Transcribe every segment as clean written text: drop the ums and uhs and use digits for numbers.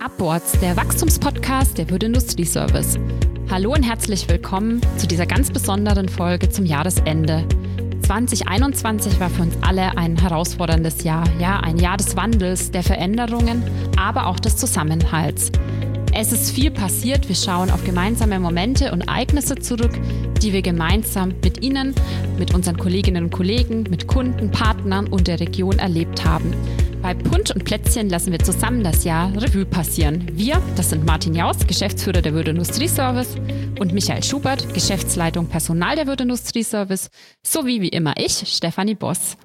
Upwards, der Wachstumspodcast der Würth Industrieservice. Hallo und herzlich willkommen zu dieser ganz besonderen Folge zum Jahresende. 2021 war für uns alle ein herausforderndes Jahr. Ja, ein Jahr des Wandels, der Veränderungen, aber auch des Zusammenhalts. Es ist viel passiert. Wir schauen auf gemeinsame Momente und Ereignisse zurück, die wir gemeinsam mit Ihnen, mit unseren Kolleginnen und Kollegen, mit Kunden, Partnern und der Region erlebt haben. Bei Punsch und Plätzchen lassen wir zusammen das Jahr Revue passieren. Wir, das sind Martin Jaus, Geschäftsführer der Würth Industrieservice, und Michael Schubert, Geschäftsleitung Personal der Würth Industrieservice, sowie wie immer ich, Stefanie Boss.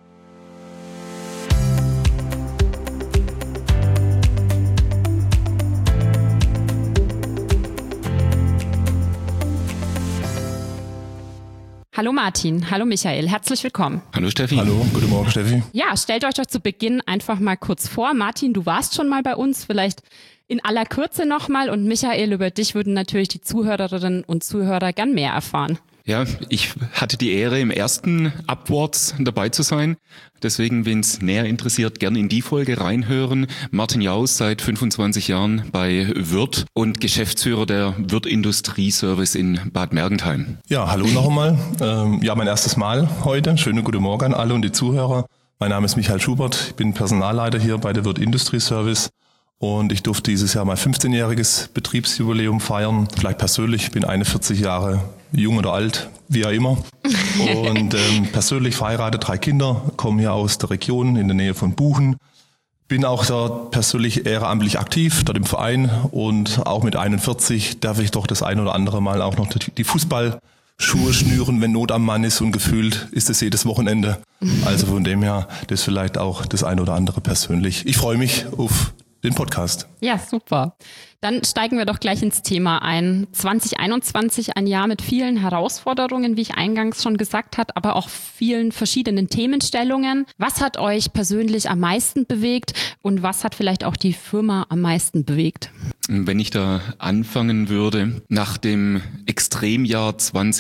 Hallo Martin, hallo Michael, herzlich willkommen. Hallo Steffi. Hallo, guten Morgen Steffi. Ja, stellt euch doch zu Beginn einfach mal kurz vor. Martin, du warst schon mal bei uns, vielleicht in aller Kürze nochmal, und Michael, über dich würden natürlich die Zuhörerinnen und Zuhörer gern mehr erfahren. Ja, ich hatte die Ehre, im ersten Upwards dabei zu sein. Deswegen, wenn es näher interessiert, gerne in die Folge reinhören. Martin Jaus, seit 25 Jahren bei Würth und Geschäftsführer der Würth Industrieservice in Bad Mergentheim. Ja, hallo noch einmal. Mein erstes Mal heute. Schönen guten Morgen an alle und die Zuhörer. Mein Name ist Michael Schubert. Ich bin Personalleiter hier bei der Würth Industrieservice. Und ich durfte dieses Jahr mein 15-jähriges Betriebsjubiläum feiern. Vielleicht persönlich, ich bin 41 Jahre jung oder alt, wie auch immer. Und persönlich verheiratet, 3 Kinder, komme hier aus der Region in der Nähe von Buchen. Bin auch dort persönlich ehrenamtlich aktiv, dort im Verein. Und auch mit 41 darf ich doch das ein oder andere Mal auch noch die Fußballschuhe schnüren, wenn Not am Mann ist, und gefühlt ist es jedes Wochenende. Also von dem her, das vielleicht auch das ein oder andere persönlich. Ich freue mich auf den Podcast. Ja, super. Dann steigen wir doch gleich ins Thema ein. 2021, ein Jahr mit vielen Herausforderungen, wie ich eingangs schon gesagt habe, aber auch vielen verschiedenen Themenstellungen. Was hat euch persönlich am meisten bewegt und was hat vielleicht auch die Firma am meisten bewegt? Wenn ich da anfangen würde, nach dem Extremjahr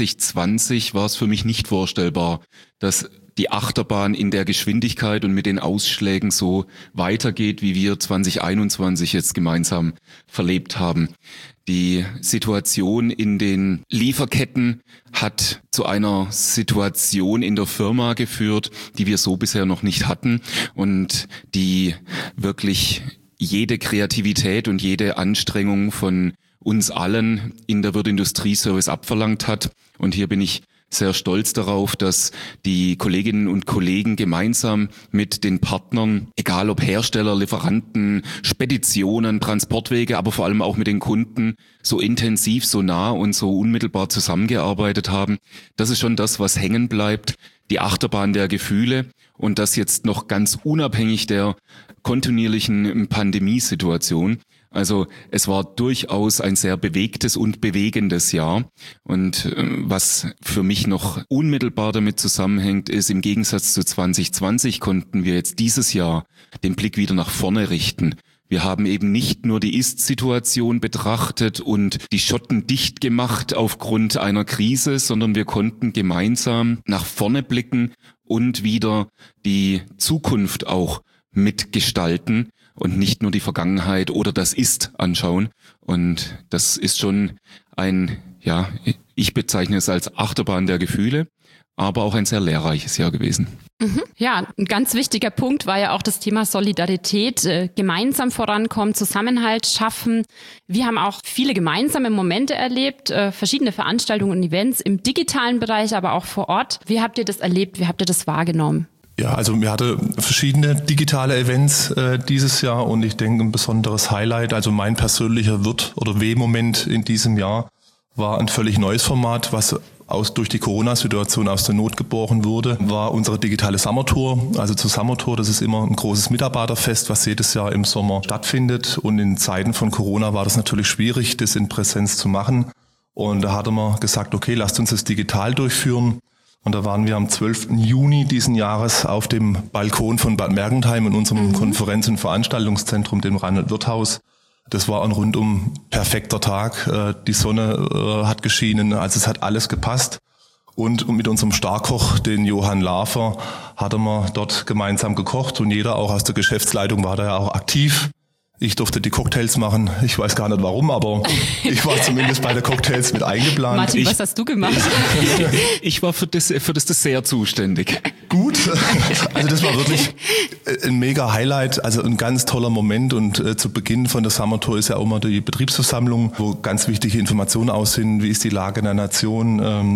2020 war es für mich nicht vorstellbar, dass die Achterbahn in der Geschwindigkeit und mit den Ausschlägen so weitergeht, wie wir 2021 jetzt gemeinsam verlebt haben. Die Situation in den Lieferketten hat zu einer Situation in der Firma geführt, die wir so bisher noch nicht hatten und die wirklich jede Kreativität und jede Anstrengung von uns allen in der Würth Industrieservice abverlangt hat. Und hier bin ich sehr stolz darauf, dass die Kolleginnen und Kollegen gemeinsam mit den Partnern, egal ob Hersteller, Lieferanten, Speditionen, Transportwege, aber vor allem auch mit den Kunden, so intensiv, so nah und so unmittelbar zusammengearbeitet haben. Das ist schon das, was hängen bleibt, die Achterbahn der Gefühle, und das jetzt noch ganz unabhängig der kontinuierlichen Pandemiesituation. Also es war durchaus ein sehr bewegtes und bewegendes Jahr. Und was für mich noch unmittelbar damit zusammenhängt, ist, im Gegensatz zu 2020 konnten wir jetzt dieses Jahr den Blick wieder nach vorne richten. Wir haben eben nicht nur die Ist-Situation betrachtet und die Schotten dicht gemacht aufgrund einer Krise, sondern wir konnten gemeinsam nach vorne blicken und wieder die Zukunft auch mitgestalten und nicht nur die Vergangenheit oder das Ist anschauen. Und das ist schon ich bezeichne es als Achterbahn der Gefühle, aber auch ein sehr lehrreiches Jahr gewesen. Ja, ein ganz wichtiger Punkt war ja auch das Thema Solidarität, gemeinsam vorankommen, Zusammenhalt schaffen. Wir haben auch viele gemeinsame Momente erlebt, verschiedene Veranstaltungen und Events im digitalen Bereich, aber auch vor Ort. Wie habt ihr das erlebt? Wie habt ihr das wahrgenommen? Ja, also wir hatten verschiedene digitale Events dieses Jahr, und ich denke, ein besonderes Highlight, also mein persönlicher W-Moment in diesem Jahr, war ein völlig neues Format, was durch die Corona-Situation aus der Not geboren wurde, war unsere digitale Summertour. Also zur Summertour, das ist immer ein großes Mitarbeiterfest, was jedes Jahr im Sommer stattfindet. Und in Zeiten von Corona war das natürlich schwierig, das in Präsenz zu machen. Und da hatten wir gesagt, okay, lasst uns das digital durchführen. Und da waren wir am 12. Juni diesen Jahres auf dem Balkon von Bad Mergentheim in unserem Konferenz- und Veranstaltungszentrum, dem Reinhold-Wirth-Haus. Das war ein rundum perfekter Tag. Die Sonne hat geschienen, also es hat alles gepasst. Und mit unserem Starkoch, den Johann Lafer, hatten wir dort gemeinsam gekocht. Und jeder auch aus der Geschäftsleitung war da ja auch aktiv Ich durfte die Cocktails machen. Ich weiß gar nicht warum, aber ich war zumindest bei den Cocktails mit eingeplant. Martin, was hast du gemacht? Ich war für das Dessert zuständig. Gut, also das war wirklich ein mega Highlight, also ein ganz toller Moment und zu Beginn von der Summer Tour ist ja auch immer die Betriebsversammlung, wo ganz wichtige Informationen aus sind, wie ist die Lage in der Nation,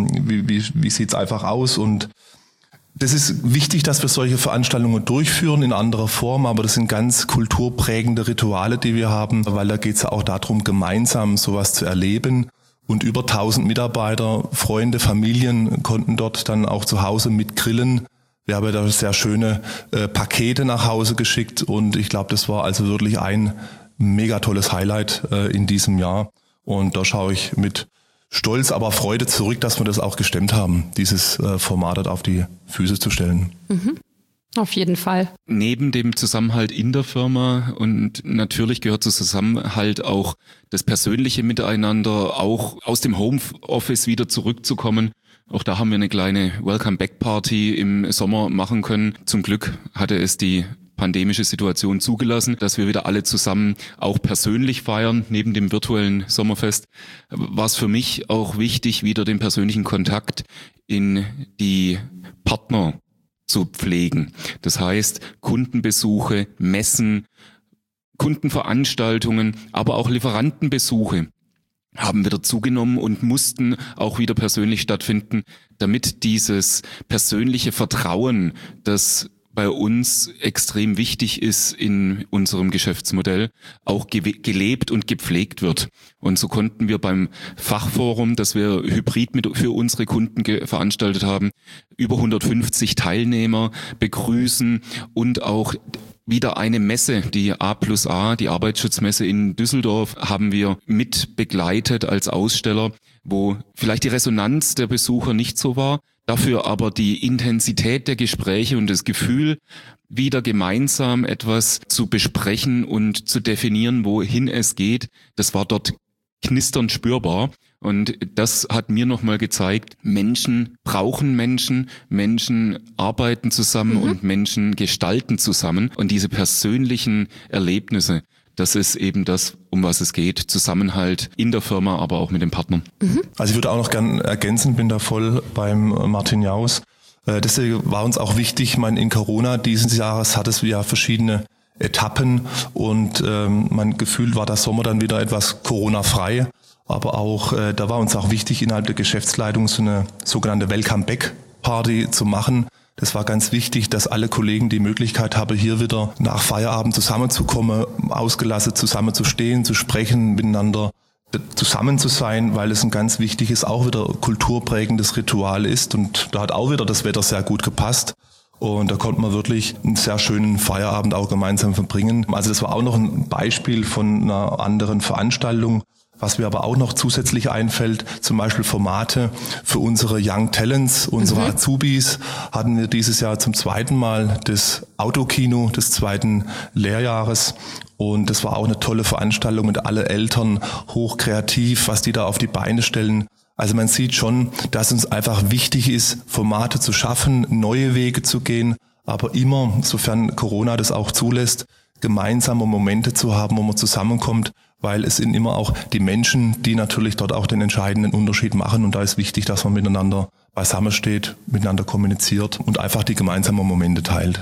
wie sieht's einfach aus und das ist wichtig, dass wir solche Veranstaltungen durchführen in anderer Form, aber das sind ganz kulturprägende Rituale, die wir haben, weil da geht's ja auch darum, gemeinsam sowas zu erleben. Und über 1000 Mitarbeiter, Freunde, Familien konnten dort dann auch zu Hause mit grillen. Wir haben da sehr schöne Pakete nach Hause geschickt und ich glaube, das war also wirklich ein mega tolles Highlight in diesem Jahr. Und da schaue ich mit Stolz, aber Freude zurück, dass wir das auch gestemmt haben, dieses Format dort auf die Füße zu stellen. Mhm. Auf jeden Fall. Neben dem Zusammenhalt in der Firma und natürlich gehört zum Zusammenhalt auch das persönliche Miteinander, auch aus dem Homeoffice wieder zurückzukommen. Auch da haben wir eine kleine Welcome-Back-Party im Sommer machen können. Zum Glück hatte es die pandemische Situation zugelassen, dass wir wieder alle zusammen auch persönlich feiern, neben dem virtuellen Sommerfest. War es für mich auch wichtig, wieder den persönlichen Kontakt in die Partner zu pflegen. Das heißt, Kundenbesuche, Messen, Kundenveranstaltungen, aber auch Lieferantenbesuche haben wieder zugenommen und mussten auch wieder persönlich stattfinden, damit dieses persönliche Vertrauen, das bei uns extrem wichtig ist in unserem Geschäftsmodell, auch gelebt und gepflegt wird. Und so konnten wir beim Fachforum, das wir hybrid für unsere Kunden veranstaltet haben, über 150 Teilnehmer begrüßen und auch wieder eine Messe, die A+A, die Arbeitsschutzmesse in Düsseldorf, haben wir mit begleitet als Aussteller, wo vielleicht die Resonanz der Besucher nicht so war, dafür aber die Intensität der Gespräche und das Gefühl, wieder gemeinsam etwas zu besprechen und zu definieren, wohin es geht, das war dort knisternd spürbar. Und das hat mir nochmal gezeigt, Menschen brauchen Menschen, Menschen arbeiten zusammen und Menschen gestalten zusammen. Und diese persönlichen Erlebnisse, das ist eben das, um was es geht. Zusammenhalt in der Firma, aber auch mit den Partnern. Also ich würde auch noch gern ergänzen, bin da voll beim Martin Jaus. Deswegen war uns auch wichtig, ich meine, in Corona dieses Jahres hat es ja verschiedene Etappen und mein Gefühl war der Sommer dann wieder etwas Corona-frei. Aber auch, da war uns auch wichtig, innerhalb der Geschäftsleitung so eine sogenannte Welcome-Back-Party zu machen. Das war ganz wichtig, dass alle Kollegen die Möglichkeit haben, hier wieder nach Feierabend zusammenzukommen, ausgelassen zusammenzustehen, zu sprechen, miteinander zusammen zu sein, weil es ein ganz wichtiges, auch wieder kulturprägendes Ritual ist. Und da hat auch wieder das Wetter sehr gut gepasst. Und da konnte man wirklich einen sehr schönen Feierabend auch gemeinsam verbringen. Also das war auch noch ein Beispiel von einer anderen Veranstaltung. Was mir aber auch noch zusätzlich einfällt, zum Beispiel Formate für unsere Young Talents, unsere Azubis, hatten wir dieses Jahr zum zweiten Mal das Autokino des zweiten Lehrjahres. Und das war auch eine tolle Veranstaltung mit alle Eltern, hochkreativ, was die da auf die Beine stellen. Also man sieht schon, dass uns einfach wichtig ist, Formate zu schaffen, neue Wege zu gehen, aber immer, sofern Corona das auch zulässt, gemeinsame Momente zu haben, wo man zusammenkommt, weil es sind immer auch die Menschen, die natürlich dort auch den entscheidenden Unterschied machen. Und da ist wichtig, dass man miteinander beisammen steht, miteinander kommuniziert und einfach die gemeinsamen Momente teilt.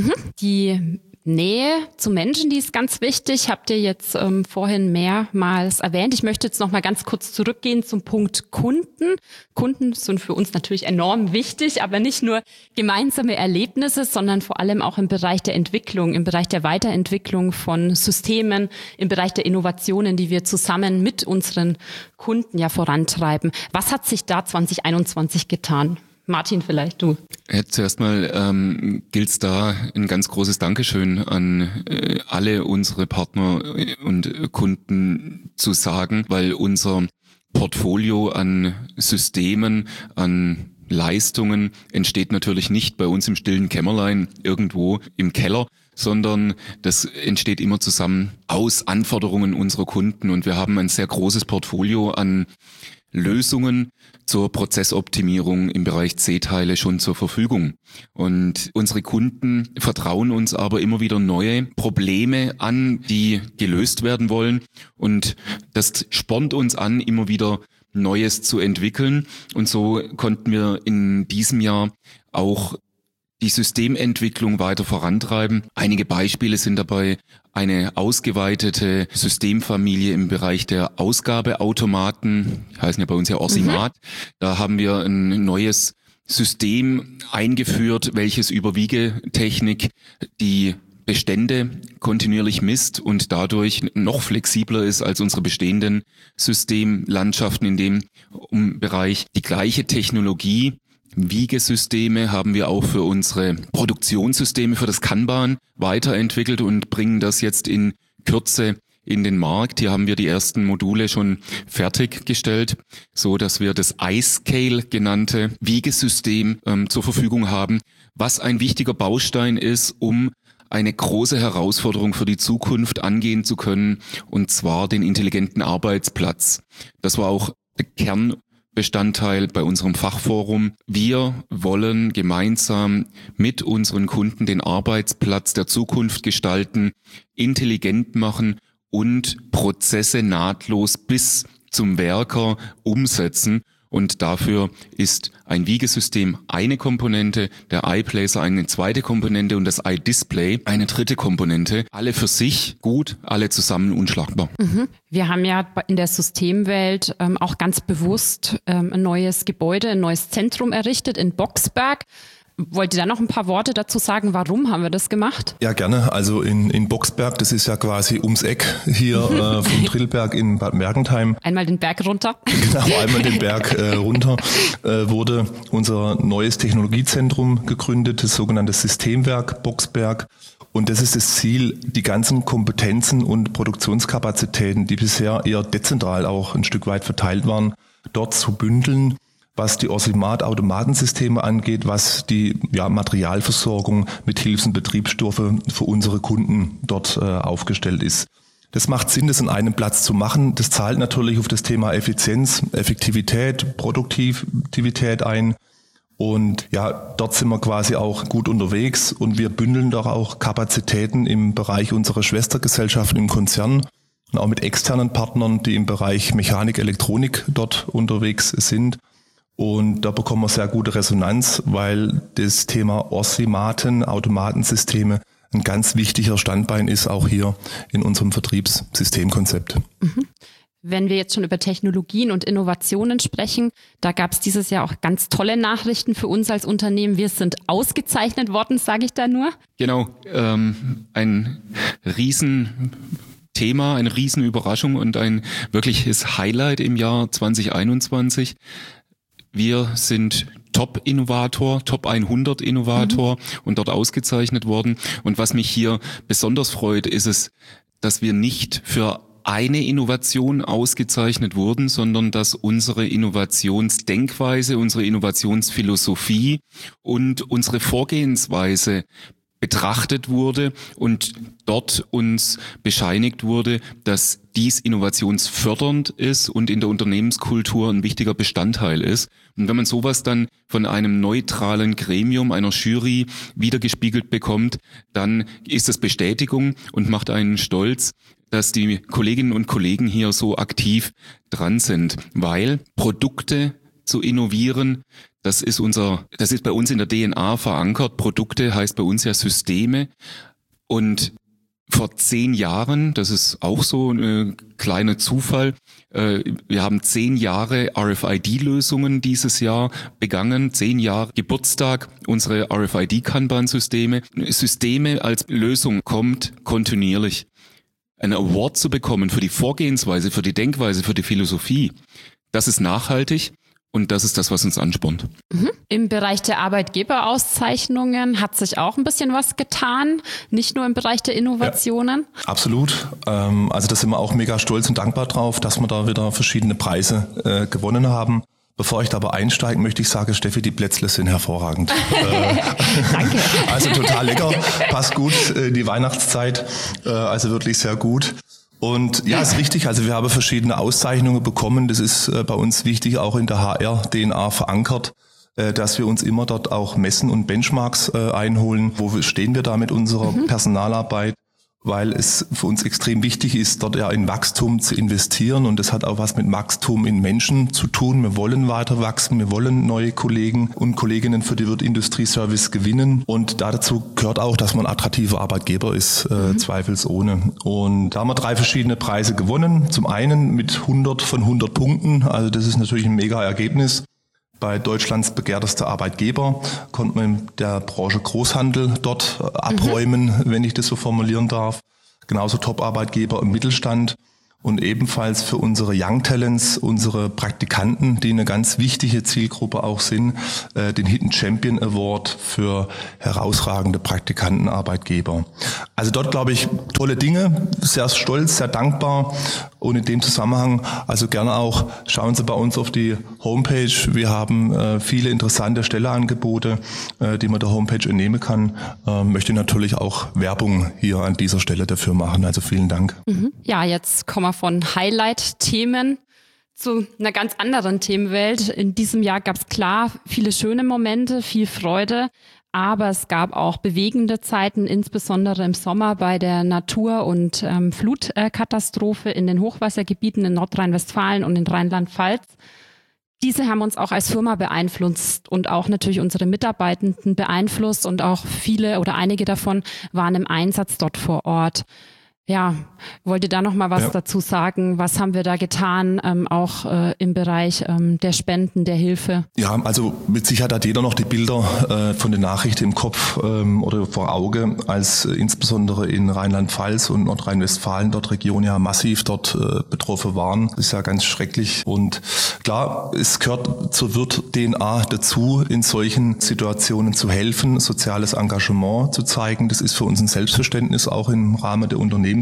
Die Nähe zu Menschen, die ist ganz wichtig, habt ihr jetzt vorhin mehrmals erwähnt. Ich möchte jetzt noch mal ganz kurz zurückgehen zum Punkt Kunden. Kunden sind für uns natürlich enorm wichtig, aber nicht nur gemeinsame Erlebnisse, sondern vor allem auch im Bereich der Entwicklung, im Bereich der Weiterentwicklung von Systemen, im Bereich der Innovationen, die wir zusammen mit unseren Kunden ja vorantreiben. Was hat sich da 2021 getan? Martin, vielleicht du. Zuerst mal gilt es da ein ganz großes Dankeschön an alle unsere Partner und Kunden zu sagen, weil unser Portfolio an Systemen, an Leistungen entsteht natürlich nicht bei uns im stillen Kämmerlein irgendwo im Keller, sondern das entsteht immer zusammen aus Anforderungen unserer Kunden und wir haben ein sehr großes Portfolio an Lösungen zur Prozessoptimierung im Bereich C-Teile schon zur Verfügung. Und unsere Kunden vertrauen uns aber immer wieder neue Probleme an, die gelöst werden wollen. Und das spornt uns an, immer wieder Neues zu entwickeln. Und so konnten wir in diesem Jahr auch die Systementwicklung weiter vorantreiben. Einige Beispiele sind dabei eine ausgeweitete Systemfamilie im Bereich der Ausgabeautomaten, die heißen ja bei uns ja Orsimat. Da haben wir ein neues System eingeführt, welches über Wiegetechnik die Bestände kontinuierlich misst und dadurch noch flexibler ist als unsere bestehenden Systemlandschaften in dem Bereich. Die gleiche Technologie, Wiegesysteme, haben wir auch für unsere Produktionssysteme für das Kanban weiterentwickelt und bringen das jetzt in Kürze in den Markt. Hier haben wir die ersten Module schon fertiggestellt, so dass wir das iScale genannte Wiegesystem zur Verfügung haben, was ein wichtiger Baustein ist, um eine große Herausforderung für die Zukunft angehen zu können, und zwar den intelligenten Arbeitsplatz. Das war auch der Kernbestandteil bei unserem Fachforum. Wir wollen gemeinsam mit unseren Kunden den Arbeitsplatz der Zukunft gestalten, intelligent machen und Prozesse nahtlos bis zum Werker umsetzen. Und dafür ist ein Wiegesystem eine Komponente, der iPlacer eine zweite Komponente und das iDisplay eine dritte Komponente. Alle für sich gut, alle zusammen unschlagbar. Wir haben ja in der Systemwelt auch ganz bewusst ein neues Gebäude, ein neues Zentrum errichtet in Boxberg. Wollt ihr da noch ein paar Worte dazu sagen? Warum haben wir das gemacht? Ja, gerne. Also in Boxberg, das ist ja quasi ums Eck hier vom Trillberg in Bad Mergentheim. Einmal den Berg runter. Genau, einmal den Berg runter wurde unser neues Technologiezentrum gegründet, das sogenannte Systemwerk Boxberg. Und das ist das Ziel, die ganzen Kompetenzen und Produktionskapazitäten, die bisher eher dezentral auch ein Stück weit verteilt waren, dort zu bündeln, was die Orsimat-Automatensysteme angeht, was die Materialversorgung mit Hilfs- und Betriebsstoffe für unsere Kunden dort aufgestellt ist. Das macht Sinn, das an einem Platz zu machen. Das zahlt natürlich auf das Thema Effizienz, Effektivität, Produktivität ein. Und ja, dort sind wir quasi auch gut unterwegs und wir bündeln doch auch Kapazitäten im Bereich unserer Schwestergesellschaften im Konzern und auch mit externen Partnern, die im Bereich Mechanik, Elektronik dort unterwegs sind. Und da bekommen wir sehr gute Resonanz, weil das Thema Orsimaten, Automatensysteme ein ganz wichtiger Standbein ist, auch hier in unserem Vertriebssystemkonzept. Wenn wir jetzt schon über Technologien und Innovationen sprechen, da gab es dieses Jahr auch ganz tolle Nachrichten für uns als Unternehmen. Wir sind ausgezeichnet worden, sage ich da nur. Genau, ein Riesenthema, eine Riesenüberraschung und ein wirkliches Highlight im Jahr 2021. Wir sind Top-Innovator, Top 100 Innovator und dort ausgezeichnet worden. Und was mich hier besonders freut, ist es, dass wir nicht für eine Innovation ausgezeichnet wurden, sondern dass unsere Innovationsdenkweise, unsere Innovationsphilosophie und unsere Vorgehensweise betrachtet wurde und dort uns bescheinigt wurde, dass dies innovationsfördernd ist und in der Unternehmenskultur ein wichtiger Bestandteil ist. Und wenn man sowas dann von einem neutralen Gremium, einer Jury wiedergespiegelt bekommt, dann ist das Bestätigung und macht einen stolz, dass die Kolleginnen und Kollegen hier so aktiv dran sind, weil Produkte zu innovieren, das ist bei uns in der DNA verankert. Produkte heißt bei uns ja Systeme. Und vor 10 Jahren, das ist auch so ein kleiner Zufall, wir haben 10 Jahre RFID-Lösungen dieses Jahr begangen, 10 Jahre Geburtstag, unsere RFID-Kanban-Systeme. Systeme als Lösung kommt kontinuierlich. Einen Award zu bekommen für die Vorgehensweise, für die Denkweise, für die Philosophie, das ist nachhaltig. Und das ist das, was uns anspornt. Im Bereich der Arbeitgeberauszeichnungen hat sich auch ein bisschen was getan, nicht nur im Bereich der Innovationen. Ja, absolut. Also da sind wir auch mega stolz und dankbar drauf, dass wir da wieder verschiedene Preise gewonnen haben. Bevor ich da aber einsteige, möchte ich sagen, Steffi, die Plätzle sind hervorragend. Danke. Also total lecker, passt gut in die Weihnachtszeit, also wirklich sehr gut. Und ja, ist richtig. Also wir haben verschiedene Auszeichnungen bekommen. Das ist bei uns wichtig, auch in der HR-DNA verankert, dass wir uns immer dort auch messen und Benchmarks einholen. Wo stehen wir da mit unserer Personalarbeit? Weil es für uns extrem wichtig ist, dort ja in Wachstum zu investieren. Und das hat auch was mit Wachstum in Menschen zu tun. Wir wollen weiter wachsen, wir wollen neue Kollegen und Kolleginnen für die Wirt-Industrie-Service gewinnen. Und dazu gehört auch, dass man ein attraktiver Arbeitgeber ist, zweifelsohne. Und da haben wir 3 verschiedene Preise gewonnen. Zum einen mit 100 von 100 Punkten. Also das ist natürlich ein mega Ergebnis. Bei Deutschlands begehrtester Arbeitgeber konnte man in der Branche Großhandel dort abräumen, wenn ich das so formulieren darf. Genauso Top-Arbeitgeber im Mittelstand und ebenfalls für unsere Young Talents, unsere Praktikanten, die eine ganz wichtige Zielgruppe auch sind, den Hidden Champion Award für herausragende Praktikantenarbeitgeber. Also dort, glaube ich, tolle Dinge, sehr stolz, sehr dankbar. Und in dem Zusammenhang, also gerne auch, schauen Sie bei uns auf die Homepage. Wir haben viele interessante Stelleangebote, die man der Homepage entnehmen kann. Möchte natürlich auch Werbung hier an dieser Stelle dafür machen. Also vielen Dank. Ja, jetzt kommen wir von Highlight-Themen zu einer ganz anderen Themenwelt. In diesem Jahr gab es klar viele schöne Momente, viel Freude. Aber es gab auch bewegende Zeiten, insbesondere im Sommer bei der Natur- und Flutkatastrophe in den Hochwassergebieten in Nordrhein-Westfalen und in Rheinland-Pfalz. Diese haben uns auch als Firma beeinflusst und auch natürlich unsere Mitarbeitenden beeinflusst und auch viele oder einige davon waren im Einsatz dort vor Ort. Ja, wollt ihr da noch mal was dazu sagen? Was haben wir da getan, auch im Bereich der Spenden, der Hilfe? Ja, also mit Sicherheit hat jeder noch die Bilder von den Nachrichten im Kopf oder vor Auge, als insbesondere in Rheinland-Pfalz und Nordrhein-Westfalen dort Regionen ja massiv dort betroffen waren. Das ist ja ganz schrecklich. Und klar, es gehört zur Wirt-DNA dazu, in solchen Situationen zu helfen, soziales Engagement zu zeigen. Das ist für uns ein Selbstverständnis, auch im Rahmen der Unternehmenskultur.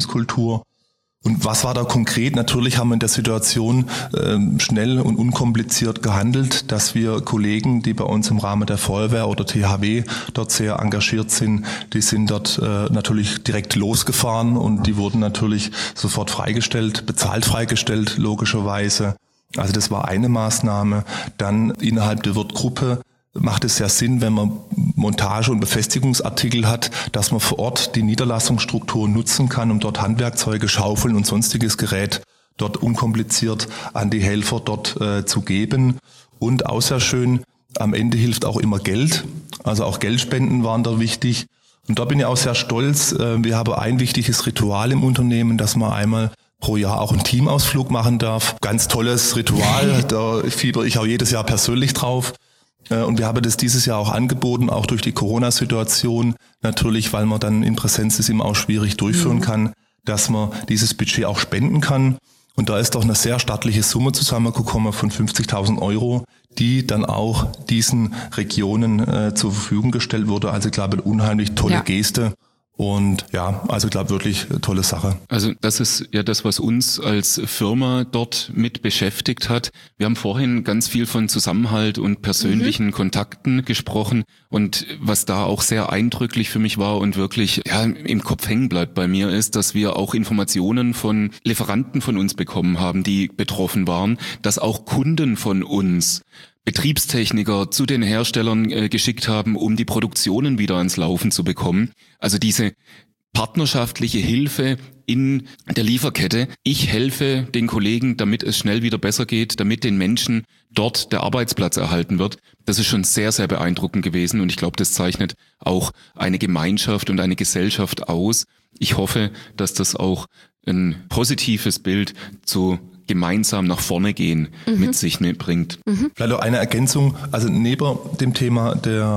Und was war da konkret? Natürlich haben wir in der Situation schnell und unkompliziert gehandelt, dass wir Kollegen, die bei uns im Rahmen der Feuerwehr oder THW dort sehr engagiert sind, die sind dort natürlich direkt losgefahren und die wurden natürlich sofort freigestellt, bezahlt freigestellt, logischerweise. Also das war eine Maßnahme. Dann innerhalb der Wirtgruppe macht es ja Sinn, wenn man Montage- und Befestigungsartikel hat, dass man vor Ort die Niederlassungsstruktur nutzen kann, um dort Handwerkzeuge, Schaufeln und sonstiges Gerät dort unkompliziert an die Helfer dort zu geben. Und auch sehr schön, am Ende hilft auch immer Geld. Also auch Geldspenden waren da wichtig. Und da bin ich auch sehr stolz. Wir haben ein wichtiges Ritual im Unternehmen, dass man einmal pro Jahr auch einen Teamausflug machen darf. Ganz tolles Ritual, da fieber ich auch jedes Jahr persönlich drauf. Und wir haben das dieses Jahr auch angeboten, auch durch die Corona-Situation. Natürlich, weil man dann in Präsenz es immer auch schwierig durchführen kann, dass man dieses Budget auch spenden kann. Und da ist doch eine sehr stattliche Summe zusammengekommen von 50.000 €, die dann auch diesen Regionen zur Verfügung gestellt wurde. Also ich glaube, eine unheimlich tolle Geste. Und ja, also ich glaube wirklich tolle Sache. Also das ist ja das, was uns als Firma dort mit beschäftigt hat. Wir haben vorhin ganz viel von Zusammenhalt und persönlichen Kontakten gesprochen und was da auch sehr eindrücklich für mich war und wirklich im Kopf hängen bleibt bei mir ist, dass wir auch Informationen von Lieferanten von uns bekommen haben, die betroffen waren, dass auch Kunden von uns Betriebstechniker zu den Herstellern geschickt haben, um die Produktionen wieder ans Laufen zu bekommen. Also diese partnerschaftliche Hilfe in der Lieferkette. Ich helfe den Kollegen, damit es schnell wieder besser geht, damit den Menschen dort der Arbeitsplatz erhalten wird. Das ist schon sehr, sehr beeindruckend gewesen und ich glaube, das zeichnet auch eine Gemeinschaft und eine Gesellschaft aus. Ich hoffe, dass das auch ein positives Bild zu gemeinsam nach vorne gehen mit sich mitbringt. Vielleicht auch eine Ergänzung, also neben dem Thema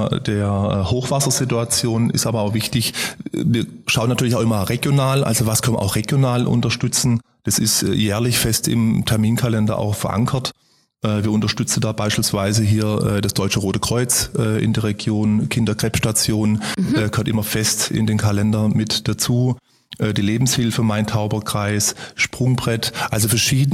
der Hochwassersituation ist aber auch wichtig, wir schauen natürlich auch immer regional, also was können wir auch regional unterstützen. Das ist jährlich fest im Terminkalender auch verankert. Wir unterstützen da beispielsweise hier das Deutsche Rote Kreuz in der Region, Kinderkrebsstation gehört immer fest in den Kalender mit dazu. Die Lebenshilfe Main-Tauber-Kreis, Sprungbrett, also verschiedene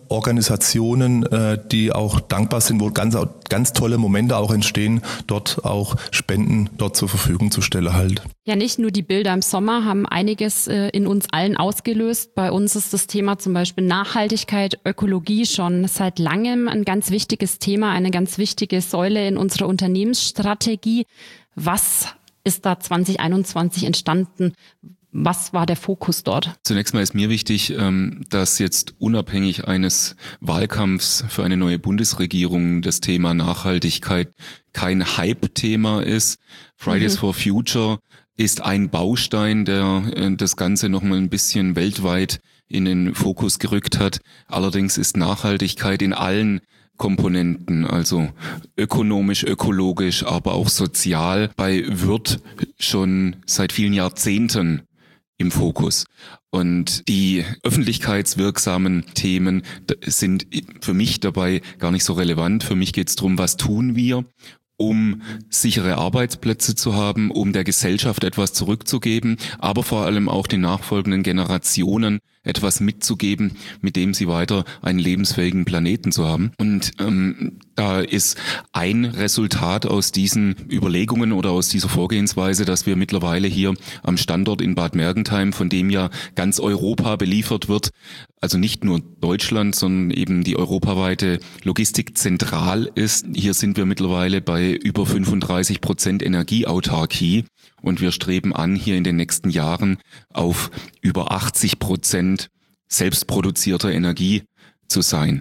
Organisationen, die auch dankbar sind, wo ganz tolle Momente auch entstehen, dort auch Spenden dort zur Verfügung zu stellen halt. Ja, nicht nur die Bilder im Sommer haben einiges in uns allen ausgelöst. Bei uns ist das Thema zum Beispiel Nachhaltigkeit, Ökologie schon seit langem ein ganz wichtiges Thema, eine ganz wichtige Säule in unserer Unternehmensstrategie. Was ist da 2021 entstanden? Was war der Fokus dort? Zunächst mal ist mir wichtig, dass jetzt unabhängig eines Wahlkampfs für eine neue Bundesregierung das Thema Nachhaltigkeit kein Hype-Thema ist. Fridays for Future ist ein Baustein, der das Ganze nochmal ein bisschen weltweit in den Fokus gerückt hat. Allerdings ist Nachhaltigkeit in allen Komponenten, also ökonomisch, ökologisch, aber auch sozial, bei Würth schon seit vielen Jahrzehnten im Fokus. Und die öffentlichkeitswirksamen Themen sind für mich dabei gar nicht so relevant. Für mich geht es darum, was tun wir, um sichere Arbeitsplätze zu haben, um der Gesellschaft etwas zurückzugeben, aber vor allem auch den nachfolgenden Generationen etwas mitzugeben, mit dem sie weiter einen lebensfähigen Planeten zu haben. Und da ist ein Resultat aus diesen Überlegungen oder aus dieser Vorgehensweise, dass wir mittlerweile hier am Standort in Bad Mergentheim, von dem ja ganz Europa beliefert wird, also nicht nur Deutschland, sondern eben die europaweite Logistik zentral ist. Hier sind wir mittlerweile bei über 35% Energieautarkie und wir streben an, hier in den nächsten Jahren auf über 80% selbstproduzierter Energie zu sein.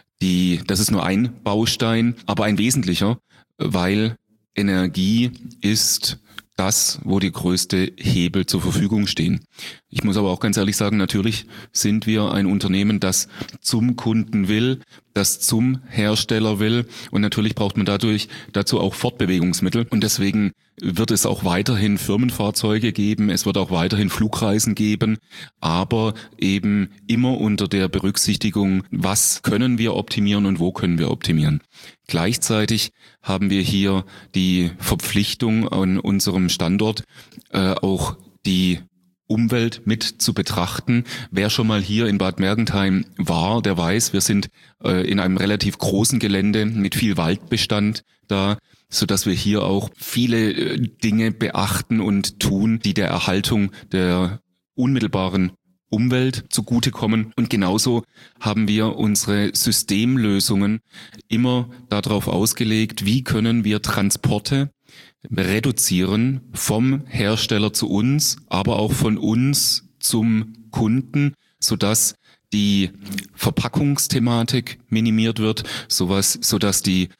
Das ist nur ein Baustein, aber ein wesentlicher, weil Energie ist das, wo die größte Hebel zur Verfügung stehen. Ich muss aber auch ganz ehrlich sagen, natürlich sind wir ein Unternehmen, das zum Kunden will, das zum Hersteller will und natürlich braucht man dazu auch Fortbewegungsmittel und deswegen wird es auch weiterhin Firmenfahrzeuge geben, es wird auch weiterhin Flugreisen geben, aber eben immer unter der Berücksichtigung, was können wir optimieren und wo können wir optimieren. Gleichzeitig haben wir hier die Verpflichtung an unserem Standort, auch die Umwelt mit zu betrachten. Wer schon mal hier in Bad Mergentheim war, der weiß, wir sind in einem relativ großen Gelände mit viel Waldbestand da, so dass wir hier auch viele Dinge beachten und tun, die der Erhaltung der unmittelbaren Umwelt zugutekommen. Und genauso haben wir unsere Systemlösungen immer darauf ausgelegt, wie können wir Transporte reduzieren vom Hersteller zu uns, aber auch von uns zum Kunden, sodass die Verpackungsthematik minimiert wird, sodass die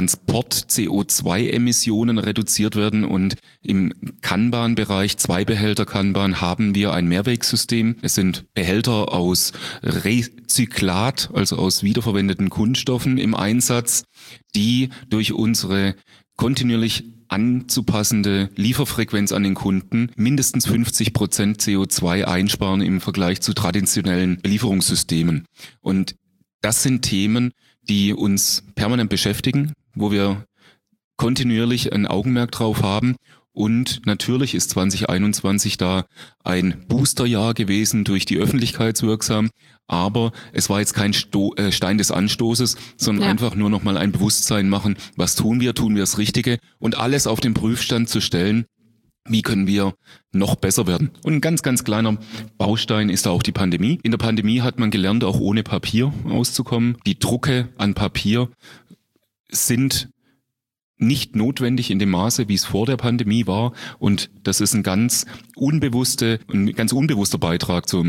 Transport-CO2-Emissionen reduziert werden und im Kanban-Bereich, 2-Behälter Kanban, haben wir ein Mehrwegsystem. Es sind Behälter aus Rezyklat, also aus wiederverwendeten Kunststoffen im Einsatz, die durch unsere kontinuierlich anzupassende Lieferfrequenz an den Kunden mindestens 50% CO2 einsparen im Vergleich zu traditionellen Belieferungssystemen. Und das sind Themen, die uns permanent beschäftigen, wo wir kontinuierlich ein Augenmerk drauf haben. Und natürlich ist 2021 da ein Boosterjahr gewesen, durch die Öffentlichkeitswirksam. Aber es war jetzt kein Stein des Anstoßes, sondern einfach nur nochmal ein Bewusstsein machen, was tun wir das Richtige und alles auf den Prüfstand zu stellen. Wie können wir noch besser werden? Und ein ganz, ganz kleiner Baustein ist da auch die Pandemie. In der Pandemie hat man gelernt, auch ohne Papier auszukommen. Die Drucke an Papier sind nicht notwendig in dem Maße, wie es vor der Pandemie war. Und das ist ein ganz unbewusster Beitrag zur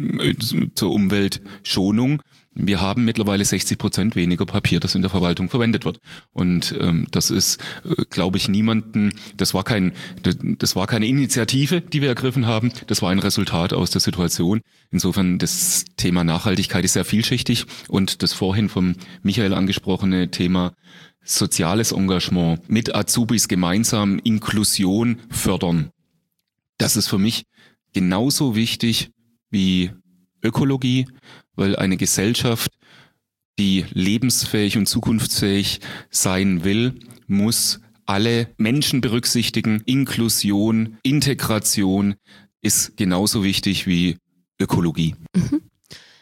Umweltschonung. Wir haben mittlerweile 60% weniger Papier, das in der Verwaltung verwendet wird. Und das ist, glaube ich, das war keine Initiative, die wir ergriffen haben, das war ein Resultat aus der Situation. Insofern, das Thema Nachhaltigkeit ist sehr vielschichtig und das vorhin vom Michael angesprochene Thema soziales Engagement mit Azubis gemeinsam Inklusion fördern. Das ist für mich genauso wichtig wie Ökologie, weil eine Gesellschaft, die lebensfähig und zukunftsfähig sein will, muss alle Menschen berücksichtigen. Inklusion, Integration ist genauso wichtig wie Ökologie. Mhm.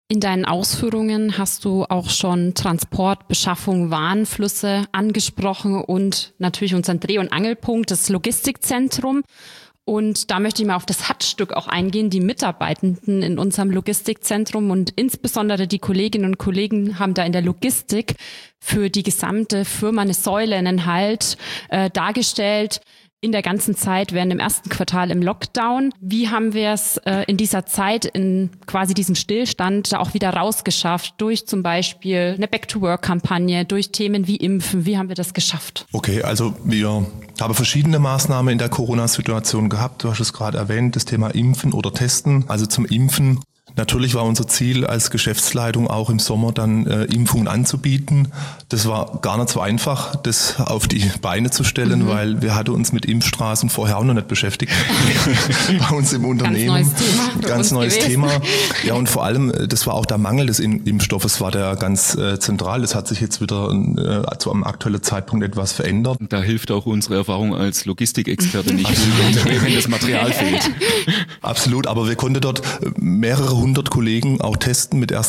In deinen Ausführungen hast du auch schon Transport, Beschaffung, Warenflüsse angesprochen und natürlich unseren Dreh- und Angelpunkt, das Logistikzentrum. Und da möchte ich mal auf das Herzstück auch eingehen. Die Mitarbeitenden in unserem Logistikzentrum und insbesondere die Kolleginnen und Kollegen haben da in der Logistik für die gesamte Firma eine Säule, einen Halt dargestellt. In der ganzen Zeit während dem ersten Quartal im Lockdown. Wie haben wir es in dieser Zeit, in quasi diesem Stillstand, da auch wieder rausgeschafft? Durch zum Beispiel eine Back-to-Work-Kampagne, durch Themen wie Impfen. Wie haben wir das geschafft? Okay, also wir haben verschiedene Maßnahmen in der Corona-Situation gehabt. Du hast es gerade erwähnt, das Thema Impfen oder Testen. Also zum Impfen. Natürlich war unser Ziel als Geschäftsleitung auch im Sommer dann Impfungen anzubieten. Das war gar nicht so einfach, das auf die Beine zu stellen, weil wir hatten uns mit Impfstraßen vorher auch noch nicht beschäftigt. Bei uns im Unternehmen. Ganz neues Thema. Ja, und vor allem, das war auch der Mangel des Impfstoffes, war der ganz zentral. Das hat sich jetzt wieder zu einem aktuellen Zeitpunkt etwas verändert. Da hilft auch unsere Erfahrung als Logistikexperte nicht, wenn das Material fehlt. Absolut, aber wir konnten dort mehrere 100 Kollegen auch testen mit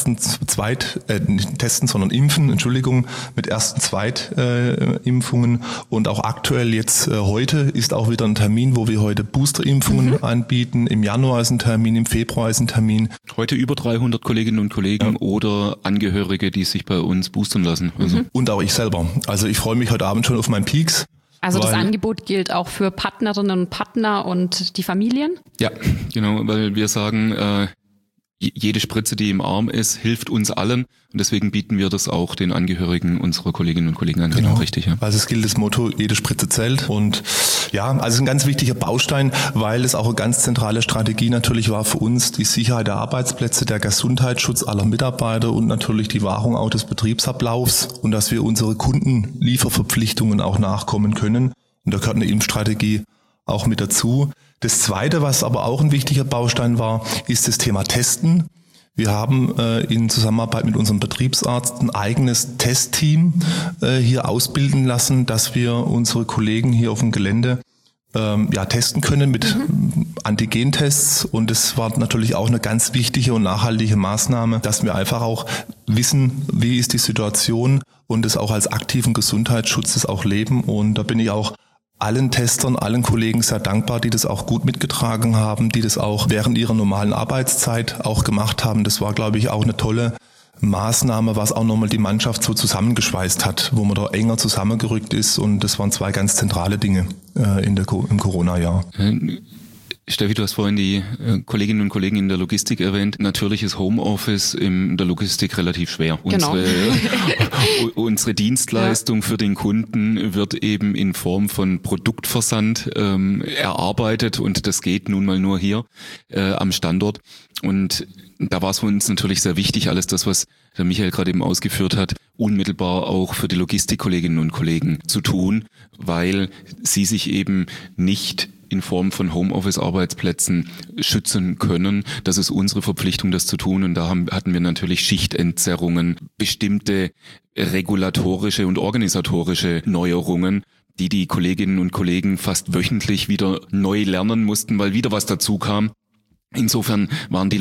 mit ersten, Zweitimpfungen und auch aktuell jetzt heute ist auch wieder ein Termin, wo wir heute Boosterimpfungen anbieten. Im Januar ist ein Termin, im Februar ist ein Termin. Heute über 300 Kolleginnen und Kollegen oder Angehörige, die sich bei uns boostern lassen. Also. Und auch ich selber. Also ich freue mich heute Abend schon auf meinen Peaks. Also das Angebot gilt auch für Partnerinnen und Partner und die Familien? Ja, genau, weil wir sagen, jede Spritze, die im Arm ist, hilft uns allen und deswegen bieten wir das auch den Angehörigen unserer Kolleginnen und Kollegen an. Genau, richtig. Ja. Also es gilt das Motto, jede Spritze zählt und ja, also es ist ein ganz wichtiger Baustein, weil es auch eine ganz zentrale Strategie natürlich war für uns, die Sicherheit der Arbeitsplätze, der Gesundheitsschutz aller Mitarbeiter und natürlich die Wahrung auch des Betriebsablaufs und dass wir unsere Kundenlieferverpflichtungen auch nachkommen können. Und da gehört eine Impfstrategie auch mit dazu. Das Zweite, was aber auch ein wichtiger Baustein war, ist das Thema Testen. Wir haben in Zusammenarbeit mit unserem Betriebsarzt ein eigenes Testteam hier ausbilden lassen, dass wir unsere Kollegen hier auf dem Gelände testen können mit Antigentests. Und es war natürlich auch eine ganz wichtige und nachhaltige Maßnahme, dass wir einfach auch wissen, wie ist die Situation und es auch als aktiven Gesundheitsschutz das auch leben. Und da bin ich auch allen Testern, allen Kollegen sehr dankbar, die das auch gut mitgetragen haben, die das auch während ihrer normalen Arbeitszeit auch gemacht haben. Das war, glaube ich, auch eine tolle Maßnahme, was auch nochmal die Mannschaft so zusammengeschweißt hat, wo man da enger zusammengerückt ist. Und das waren zwei ganz zentrale Dinge im Corona-Jahr. Steffi, du hast vorhin die Kolleginnen und Kollegen in der Logistik erwähnt. Natürlich ist Homeoffice in der Logistik relativ schwer. Genau. Unsere Dienstleistung für den Kunden wird eben in Form von Produktversand erarbeitet und das geht nun mal nur hier am Standort. Und da war es für uns natürlich sehr wichtig, alles das, was der Michael gerade eben ausgeführt hat, unmittelbar auch für die Logistikkolleginnen und Kollegen zu tun, weil sie sich eben nicht in Form von Homeoffice-Arbeitsplätzen schützen können. Das ist unsere Verpflichtung, das zu tun. Und da hatten wir natürlich Schichtentzerrungen, bestimmte regulatorische und organisatorische Neuerungen, die Kolleginnen und Kollegen fast wöchentlich wieder neu lernen mussten, weil wieder was dazu kam. Insofern waren die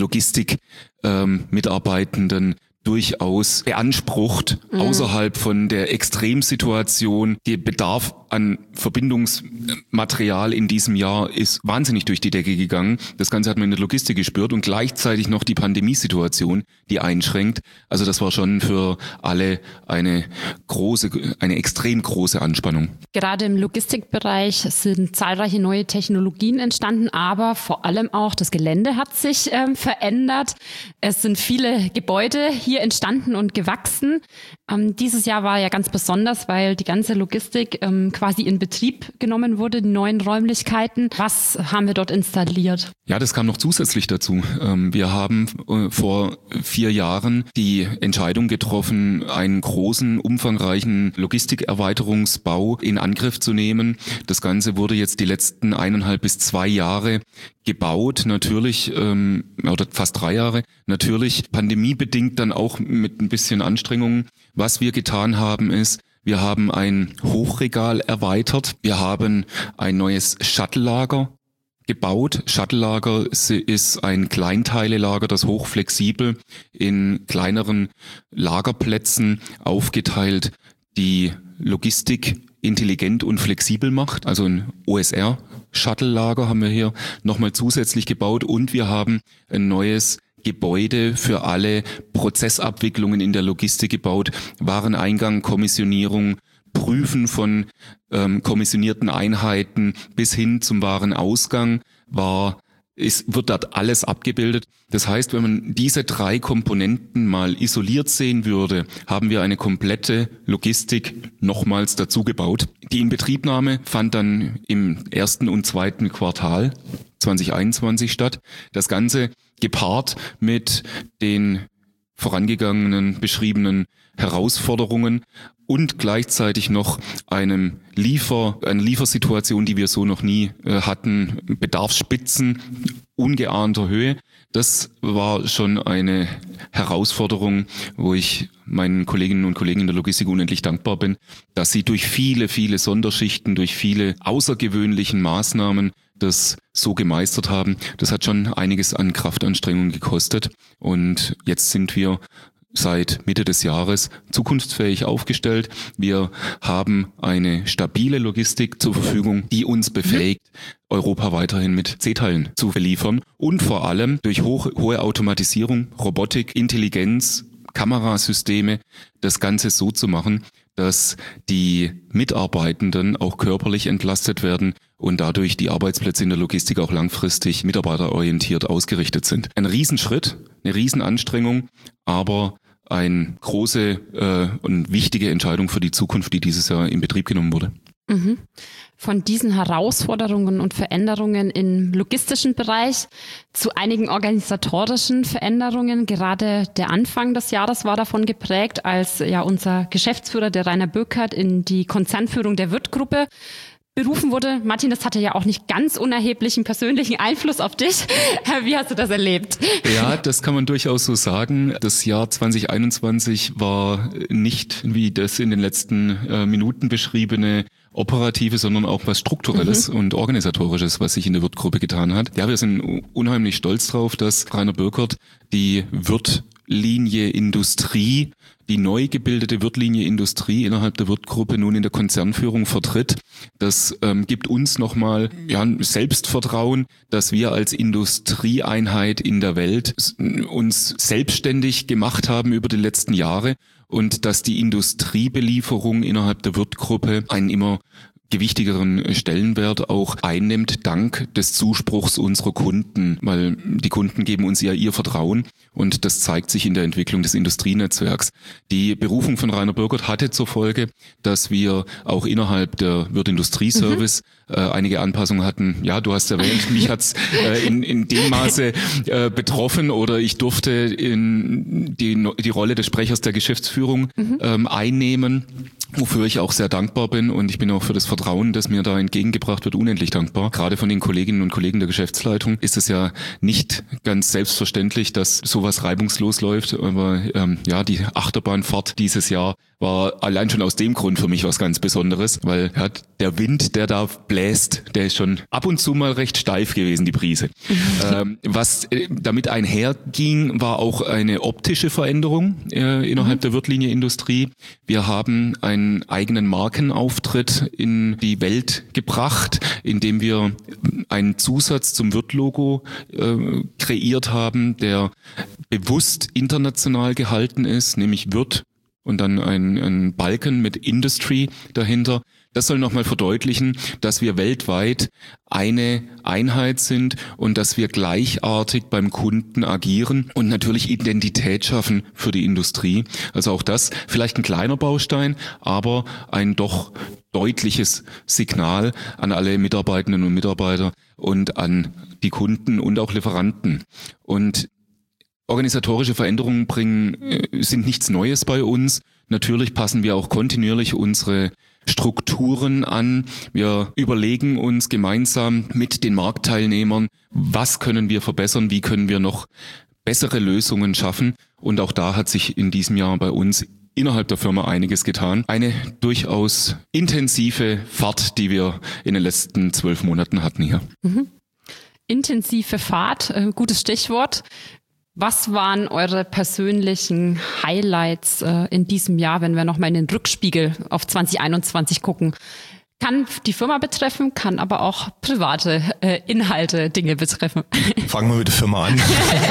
Logistik-Mitarbeitenden durchaus beansprucht, außerhalb von der Extremsituation. Der Bedarf an Verbindungsmaterial in diesem Jahr ist wahnsinnig durch die Decke gegangen. Das Ganze hat man in der Logistik gespürt und gleichzeitig noch die Pandemiesituation, die einschränkt. Also das war schon für alle eine extrem große Anspannung. Gerade im Logistikbereich sind zahlreiche neue Technologien entstanden, aber vor allem auch das Gelände hat sich verändert. Es sind viele Gebäude hier entstanden und gewachsen. Dieses Jahr war ja ganz besonders, weil die ganze Logistik quasi in Betrieb genommen wurde, die neuen Räumlichkeiten. Was haben wir dort installiert? Ja, das kam noch zusätzlich dazu. Wir haben vor 4 Jahren die Entscheidung getroffen, einen großen, umfangreichen Logistikerweiterungsbau in Angriff zu nehmen. Das Ganze wurde jetzt die letzten 1,5 bis 2 Jahre gebaut, natürlich, oder fast 3 Jahre, natürlich pandemiebedingt dann auch mit ein bisschen Anstrengungen. Was wir getan haben ist, wir haben ein Hochregal erweitert, wir haben ein neues Shuttle-Lager gebaut. Shuttle-Lager ist ein Kleinteile-Lager, das hochflexibel in kleineren Lagerplätzen aufgeteilt die Logistik intelligent und flexibel macht. Also ein OSR-Shuttle-Lager haben wir hier nochmal zusätzlich gebaut und wir haben ein neues Gebäude für alle Prozessabwicklungen in der Logistik gebaut. Wareneingang, Kommissionierung, Prüfen von kommissionierten Einheiten bis hin zum Warenausgang wird dort alles abgebildet. Das heißt, wenn man diese 3 Komponenten mal isoliert sehen würde, haben wir eine komplette Logistik nochmals dazu gebaut. Die Inbetriebnahme fand dann im 1. und 2. Quartal 2021 statt. Das Ganze gepaart mit den vorangegangenen beschriebenen Herausforderungen und gleichzeitig noch eine Liefersituation, die wir so noch nie hatten, Bedarfsspitzen ungeahnter Höhe. Das war schon eine Herausforderung, wo ich meinen Kolleginnen und Kollegen in der Logistik unendlich dankbar bin, dass sie durch viele, viele Sonderschichten, durch viele außergewöhnlichen Maßnahmen das so gemeistert haben. Das hat schon einiges an Kraftanstrengungen gekostet und jetzt sind wir seit Mitte des Jahres zukunftsfähig aufgestellt. Wir haben eine stabile Logistik zur Verfügung, die uns befähigt, Europa weiterhin mit C-Teilen zu beliefern und vor allem durch hohe Automatisierung, Robotik, Intelligenz, Kamerasysteme, das Ganze so zu machen, dass die Mitarbeitenden auch körperlich entlastet werden und dadurch die Arbeitsplätze in der Logistik auch langfristig mitarbeiterorientiert ausgerichtet sind. Ein Riesenschritt, eine Riesenanstrengung, aber eine große und wichtige Entscheidung für die Zukunft, die dieses Jahr in Betrieb genommen wurde. Mhm. Von diesen Herausforderungen und Veränderungen im logistischen Bereich zu einigen organisatorischen Veränderungen. Gerade der Anfang des Jahres war davon geprägt, als ja unser Geschäftsführer, der Rainer Bürkert, in die Konzernführung der Wirth-Gruppe berufen wurde. Martin, das hatte ja auch nicht ganz unerheblichen persönlichen Einfluss auf dich. Wie hast du das erlebt? Ja, das kann man durchaus so sagen. Das Jahr 2021 war nicht, wie das in den letzten Minuten beschriebene, operative, sondern auch was Strukturelles und Organisatorisches, was sich in der Wirth-Gruppe getan hat. Ja, wir sind unheimlich stolz drauf, dass Rainer Bürkert die Wirth-Linie Industrie, die neu gebildete Wirth-Linie Industrie innerhalb der Wirth-Gruppe nun in der Konzernführung vertritt. Das gibt uns nochmal Selbstvertrauen, dass wir als Industrieeinheit in der Welt uns selbstständig gemacht haben über die letzten Jahre und dass die Industriebelieferung innerhalb der Wirth-Gruppe einen immer gewichtigeren Stellenwert auch einnimmt, dank des Zuspruchs unserer Kunden, weil die Kunden geben uns ja ihr Vertrauen und das zeigt sich in der Entwicklung des Industrienetzwerks. Die Berufung von Rainer Bürkert hatte zur Folge, dass wir auch innerhalb der Wirth Industrieservice einige Anpassungen hatten. Ja, du hast erwähnt, mich hat's in dem Maße betroffen oder ich durfte in die Rolle des Sprechers der Geschäftsführung einnehmen, wofür ich auch sehr dankbar bin und ich bin auch für das Vertrauen, das mir da entgegengebracht wird, unendlich dankbar. Gerade von den Kolleginnen und Kollegen der Geschäftsleitung ist es ja nicht ganz selbstverständlich, dass sowas reibungslos läuft, aber die Achterbahnfahrt dieses Jahr war allein schon aus dem Grund für mich was ganz Besonderes, weil der Wind, der da bläst, der ist schon ab und zu mal recht steif gewesen, die Brise. Was damit einherging, war auch eine optische Veränderung innerhalb der Wirth-Linie Industrie. Wir haben einen eigenen Markenauftritt in die Welt gebracht, indem wir einen Zusatz zum Wirth-Logo kreiert haben, der bewusst international gehalten ist, nämlich Wirth und dann ein Balken mit Industry dahinter. Das soll nochmal verdeutlichen, dass wir weltweit eine Einheit sind und dass wir gleichartig beim Kunden agieren und natürlich Identität schaffen für die Industrie. Also auch das vielleicht ein kleiner Baustein, aber ein doch deutliches Signal an alle Mitarbeiterinnen und Mitarbeiter und an die Kunden und auch Lieferanten. Und organisatorische Veränderungen sind nichts Neues bei uns. Natürlich passen wir auch kontinuierlich unsere Strukturen an. Wir überlegen uns gemeinsam mit den Marktteilnehmern, was können wir verbessern, wie können wir noch bessere Lösungen schaffen. Und auch da hat sich in diesem Jahr bei uns innerhalb der Firma einiges getan. Eine durchaus intensive Fahrt, die wir in den letzten 12 Monaten hatten hier. intensive Fahrt, gutes Stichwort. Was waren eure persönlichen Highlights in diesem Jahr, wenn wir nochmal in den Rückspiegel auf 2021 gucken? Kann die Firma betreffen, kann aber auch private Inhalte, Dinge betreffen. Fangen wir mit der Firma an.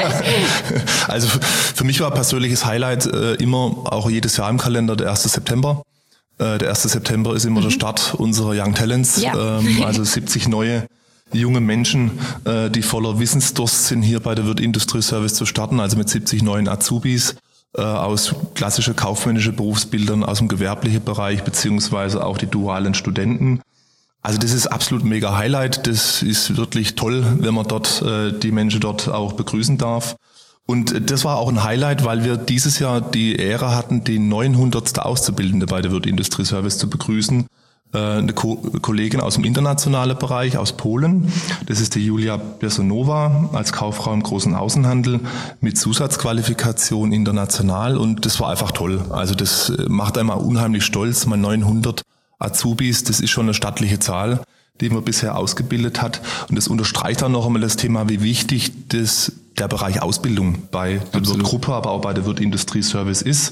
Also für mich war persönliches Highlight immer, auch jedes Jahr im Kalender, der 1. September. Der 1. September ist immer der Start unserer Young Talents, ja. Also 70 neue junge Menschen, die voller Wissensdurst sind, hier bei der Würth Industrie Service zu starten, also mit 70 neuen Azubis. Aus klassische kaufmännische Berufsbildern, aus dem gewerblichen Bereich, beziehungsweise auch die dualen Studenten. Also das ist absolut mega Highlight. Das ist wirklich toll, wenn man dort die Menschen dort auch begrüßen darf. Und das war auch ein Highlight, weil wir dieses Jahr die Ehre hatten, die 900. Auszubildende bei der Würth Industrie Service zu begrüßen. Eine Kollegin aus dem internationalen Bereich, aus Polen. Das ist die Julia Bersonova als Kauffrau im großen Außenhandel mit Zusatzqualifikation international. Und das war einfach toll. Also das macht einem unheimlich stolz. Mal 900 Azubis, das ist schon eine stattliche Zahl, die man bisher ausgebildet hat. Und das unterstreicht dann noch einmal das Thema, wie wichtig der Bereich Ausbildung bei der Würth-Gruppe, aber auch bei der Würth Industrie Service ist.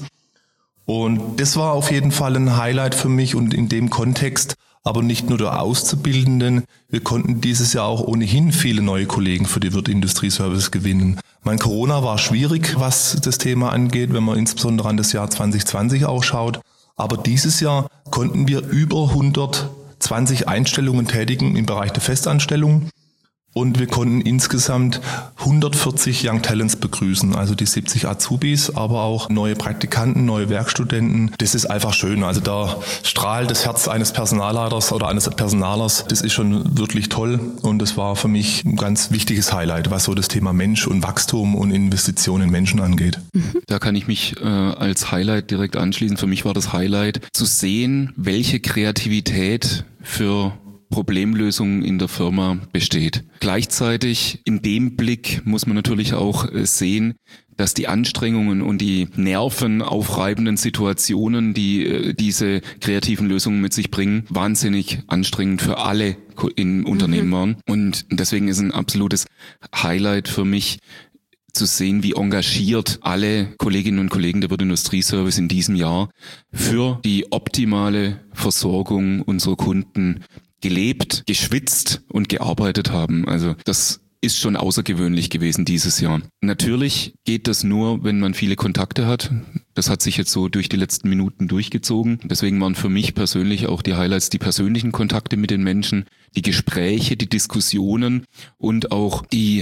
Und das war auf jeden Fall ein Highlight für mich und in dem Kontext, aber nicht nur der Auszubildenden. Wir konnten dieses Jahr auch ohnehin viele neue Kollegen für die Würth Industrie Service gewinnen. Corona war schwierig, was das Thema angeht, wenn man insbesondere an das Jahr 2020 auch schaut. Aber dieses Jahr konnten wir über 120 Einstellungen tätigen im Bereich der Festanstellung. Und wir konnten insgesamt 140 Young Talents begrüßen, also die 70 Azubis, aber auch neue Praktikanten, neue Werkstudenten. Das ist einfach schön. Also da strahlt das Herz eines Personalleiters oder eines Personalers. Das ist schon wirklich toll und das war für mich ein ganz wichtiges Highlight, was so das Thema Mensch und Wachstum und Investitionen in Menschen angeht. Da kann ich mich als Highlight direkt anschließen. Für mich war das Highlight zu sehen, welche Kreativität für Problemlösungen in der Firma besteht. Gleichzeitig in dem Blick muss man natürlich auch sehen, dass die Anstrengungen und die nervenaufreibenden Situationen, die diese kreativen Lösungen mit sich bringen, wahnsinnig anstrengend für alle im Unternehmen waren. Und deswegen ist ein absolutes Highlight für mich zu sehen, wie engagiert alle Kolleginnen und Kollegen der Würth Industrie Service in diesem Jahr für die optimale Versorgung unserer Kunden gelebt, geschwitzt und gearbeitet haben. Also das ist schon außergewöhnlich gewesen dieses Jahr. Natürlich geht das nur, wenn man viele Kontakte hat. Das hat sich jetzt so durch die letzten Minuten durchgezogen. Deswegen waren für mich persönlich auch die Highlights die persönlichen Kontakte mit den Menschen, die Gespräche, die Diskussionen und auch die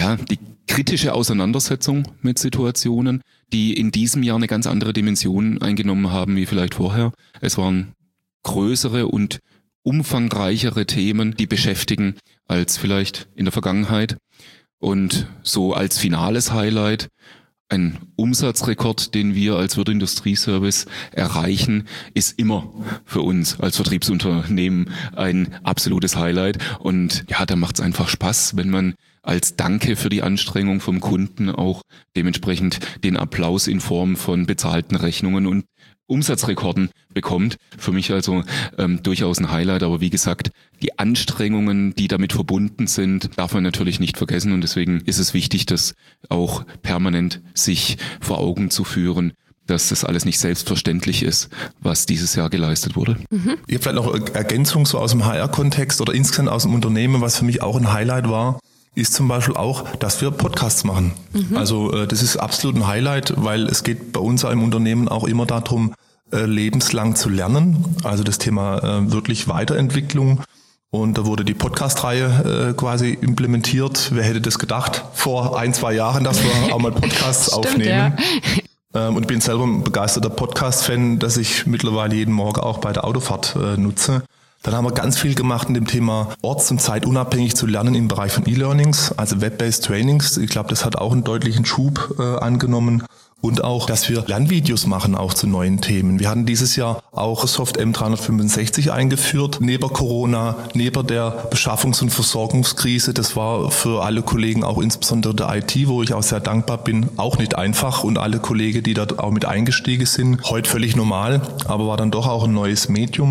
kritische Auseinandersetzung mit Situationen, die in diesem Jahr eine ganz andere Dimension eingenommen haben wie vielleicht vorher. Es waren größere und umfangreichere Themen, die beschäftigen, als vielleicht in der Vergangenheit. Und so als finales Highlight ein Umsatzrekord, den wir als Würth Industrie Service erreichen, ist immer für uns als Vertriebsunternehmen ein absolutes Highlight. Und ja, da macht es einfach Spaß, wenn man als Danke für die Anstrengung vom Kunden auch dementsprechend den Applaus in Form von bezahlten Rechnungen und Umsatzrekorden bekommt. Für mich also durchaus ein Highlight, aber wie gesagt, die Anstrengungen, die damit verbunden sind, darf man natürlich nicht vergessen und deswegen ist es wichtig, das auch permanent sich vor Augen zu führen, dass das alles nicht selbstverständlich ist, was dieses Jahr geleistet wurde. Ich habe vielleicht noch Ergänzung so aus dem HR-Kontext oder insgesamt aus dem Unternehmen, was für mich auch ein Highlight war, ist zum Beispiel auch, dass wir Podcasts machen. Also das ist absolut ein Highlight, weil es geht bei uns im Unternehmen auch immer darum, lebenslang zu lernen. Also das Thema wirklich Weiterentwicklung. Und da wurde die Podcast-Reihe quasi implementiert. Wer hätte das gedacht vor 1-2 Jahren, dass wir auch mal Podcasts aufnehmen. Ja. Und bin selber ein begeisterter Podcast-Fan, dass ich mittlerweile jeden Morgen auch bei der Autofahrt nutze. Dann haben wir ganz viel gemacht in dem Thema orts- und zeitunabhängig zu lernen im Bereich von E-Learnings, also Web-based Trainings. Ich glaube, das hat auch einen deutlichen Schub angenommen. Und auch, dass wir Lernvideos machen, auch zu neuen Themen. Wir hatten dieses Jahr auch Soft M365 eingeführt, neben Corona, neben der Beschaffungs- und Versorgungskrise. Das war für alle Kollegen, auch insbesondere der IT, wo ich auch sehr dankbar bin, auch nicht einfach. Und alle Kollegen, die dort auch mit eingestiegen sind, heute völlig normal, aber war dann doch auch ein neues Medium.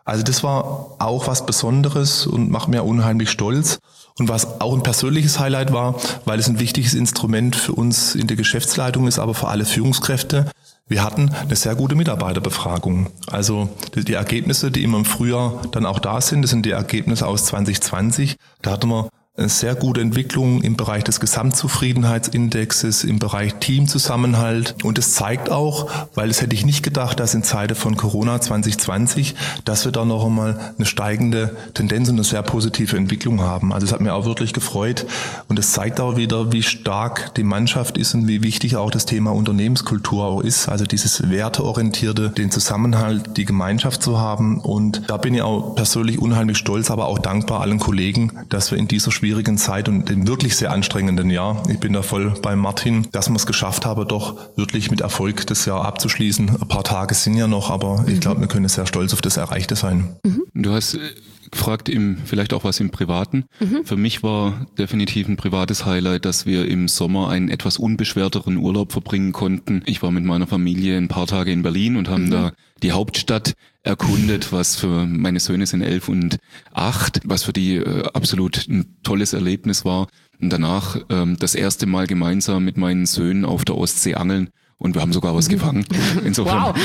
Also das war auch was Besonderes und macht mir unheimlich stolz. Und was auch ein persönliches Highlight war, weil es ein wichtiges Instrument für uns in der Geschäftsleitung ist, aber für alle Führungskräfte. Wir hatten eine sehr gute Mitarbeiterbefragung. Also die Ergebnisse, die immer im Frühjahr dann auch da sind, das sind die Ergebnisse aus 2020. Da hatten wir eine sehr gute Entwicklung im Bereich des Gesamtzufriedenheitsindexes, im Bereich Teamzusammenhalt. Und es zeigt auch, weil das hätte ich nicht gedacht, dass in Zeiten von Corona 2020, dass wir da noch einmal eine steigende Tendenz und eine sehr positive Entwicklung haben. Also es hat mir auch wirklich gefreut. Und es zeigt auch wieder, wie stark die Mannschaft ist und wie wichtig auch das Thema Unternehmenskultur auch ist. Also dieses Werteorientierte, den Zusammenhalt, die Gemeinschaft zu haben. Und da bin ich auch persönlich unheimlich stolz, aber auch dankbar allen Kollegen, dass wir in dieser schwierigen Zeit und dem wirklich sehr anstrengenden Jahr, ich bin da voll bei Martin, dass wir es geschafft haben, doch wirklich mit Erfolg das Jahr abzuschließen. Ein paar Tage sind ja noch, aber ich glaube, wir können sehr stolz auf das Erreichte sein. Du hast gefragt, vielleicht auch was im Privaten. Für mich war definitiv ein privates Highlight, dass wir im Sommer einen etwas unbeschwerteren Urlaub verbringen konnten. Ich war mit meiner Familie ein paar Tage in Berlin und haben da die Hauptstadt erkundet, was für meine Söhne sind 11 und 8, was für die absolut ein tolles Erlebnis war. Und danach das erste Mal gemeinsam mit meinen Söhnen auf der Ostsee angeln. Und wir haben sogar was gefangen. Insofern,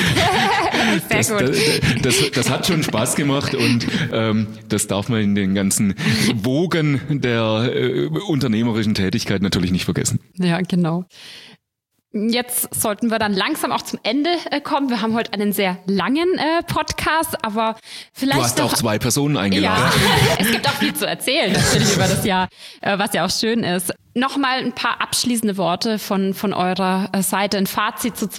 wow. Das hat schon Spaß gemacht und das darf man in den ganzen Wogen der unternehmerischen Tätigkeit natürlich nicht vergessen. Ja, genau. Jetzt sollten wir dann langsam auch zum Ende kommen. Wir haben heute einen sehr langen Podcast, aber vielleicht. Du hast auch 2 Personen eingeladen. Ja, es gibt auch viel zu erzählen natürlich über das Jahr, was ja auch schön ist. Nochmal ein paar abschließende Worte von eurer Seite, ein Fazit zu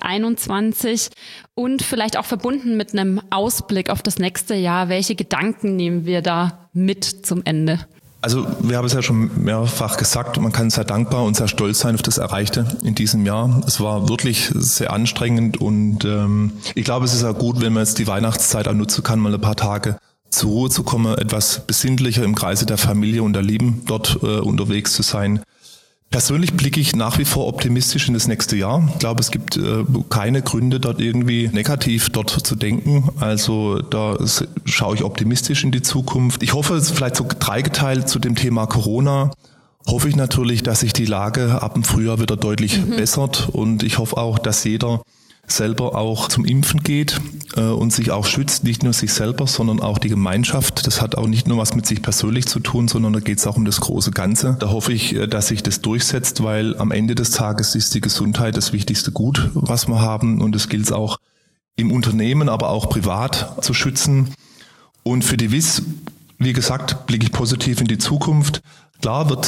2021 und vielleicht auch verbunden mit einem Ausblick auf das nächste Jahr. Welche Gedanken nehmen wir da mit zum Ende? Also wir haben es ja schon mehrfach gesagt, man kann sehr dankbar und sehr stolz sein auf das Erreichte in diesem Jahr. Es war wirklich sehr anstrengend und ich glaube, es ist auch gut, wenn man jetzt die Weihnachtszeit auch nutzen kann, mal ein paar Tage zur Ruhe zu kommen, etwas besinnlicher im Kreise der Familie und der Lieben dort unterwegs zu sein. Persönlich blicke ich nach wie vor optimistisch in das nächste Jahr. Ich glaube, es gibt keine Gründe, dort irgendwie negativ dort zu denken. Also da schaue ich optimistisch in die Zukunft. Ich hoffe, vielleicht so dreigeteilt zu dem Thema Corona, hoffe ich natürlich, dass sich die Lage ab dem Frühjahr wieder deutlich bessert. Und ich hoffe auch, dass jeder selber auch zum Impfen geht und sich auch schützt, nicht nur sich selber, sondern auch die Gemeinschaft. Das hat auch nicht nur was mit sich persönlich zu tun, sondern da geht es auch um das große Ganze. Da hoffe ich, dass sich das durchsetzt, weil am Ende des Tages ist die Gesundheit das wichtigste Gut, was wir haben. Und es gilt auch im Unternehmen, aber auch privat zu schützen. Und für die WIS, wie gesagt, blicke ich positiv in die Zukunft. Klar wird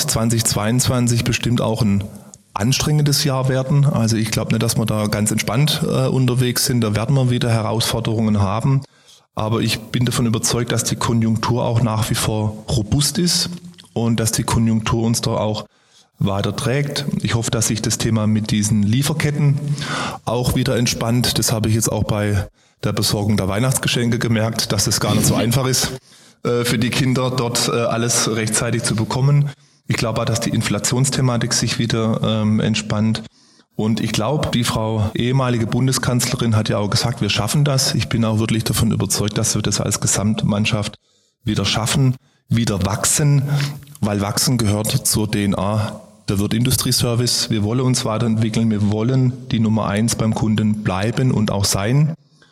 2022 bestimmt auch ein anstrengendes Jahr werden. Also ich glaube nicht, dass wir da ganz entspannt unterwegs sind. Da werden wir wieder Herausforderungen haben. Aber ich bin davon überzeugt, dass die Konjunktur auch nach wie vor robust ist und dass die Konjunktur uns da auch weiter trägt. Ich hoffe, dass sich das Thema mit diesen Lieferketten auch wieder entspannt. Das habe ich jetzt auch bei der Besorgung der Weihnachtsgeschenke gemerkt, dass es gar nicht so einfach ist, für die Kinder dort alles rechtzeitig zu bekommen. Ich glaube auch, dass die Inflationsthematik sich wieder entspannt. Und ich glaube, die Frau ehemalige Bundeskanzlerin hat ja auch gesagt, wir schaffen das. Ich bin auch wirklich davon überzeugt, dass wir das als Gesamtmannschaft wieder schaffen, wieder wachsen, weil wachsen gehört zur DNA der Wirt Industrieservice. Wir wollen uns weiterentwickeln, wir wollen die Nummer 1 beim Kunden bleiben und auch sein.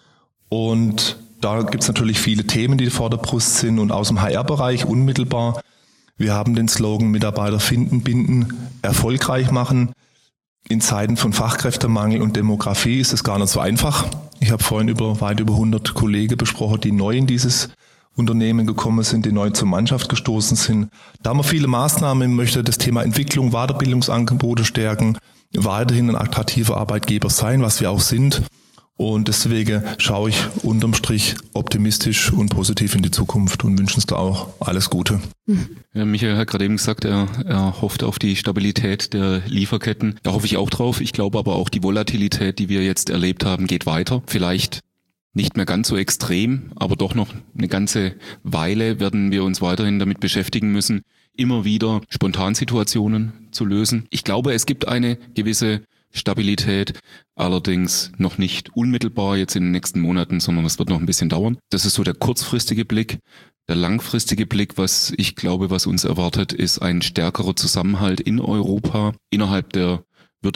Und da gibt es natürlich viele Themen, die vor der Brust sind und aus dem HR-Bereich unmittelbar. Wir haben den Slogan Mitarbeiter finden, binden, erfolgreich machen. In Zeiten von Fachkräftemangel und Demografie ist es gar nicht so einfach. Ich habe vorhin weit über 100 Kollegen besprochen, die neu in dieses Unternehmen gekommen sind, die neu zur Mannschaft gestoßen sind. Da haben wir viele Maßnahmen. Ich möchte das Thema Entwicklung, Weiterbildungsangebote stärken, weiterhin ein attraktiver Arbeitgeber sein, was wir auch sind. Und deswegen schaue ich unterm Strich optimistisch und positiv in die Zukunft und wünsche uns da auch alles Gute. Ja, Michael hat gerade eben gesagt, er hofft auf die Stabilität der Lieferketten. Da hoffe ich auch drauf. Ich glaube aber auch, die Volatilität, die wir jetzt erlebt haben, geht weiter. Vielleicht nicht mehr ganz so extrem, aber doch noch eine ganze Weile werden wir uns weiterhin damit beschäftigen müssen, immer wieder Spontansituationen zu lösen. Ich glaube, es gibt eine gewisse Stabilität, allerdings noch nicht unmittelbar jetzt in den nächsten Monaten, sondern es wird noch ein bisschen dauern. Das ist so der kurzfristige Blick. Der langfristige Blick, was ich glaube, was uns erwartet, ist ein stärkerer Zusammenhalt in Europa, innerhalb der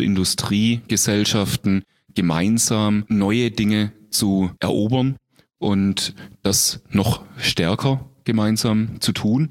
Industriegesellschaften, gemeinsam neue Dinge zu erobern und das noch stärker gemeinsam zu tun.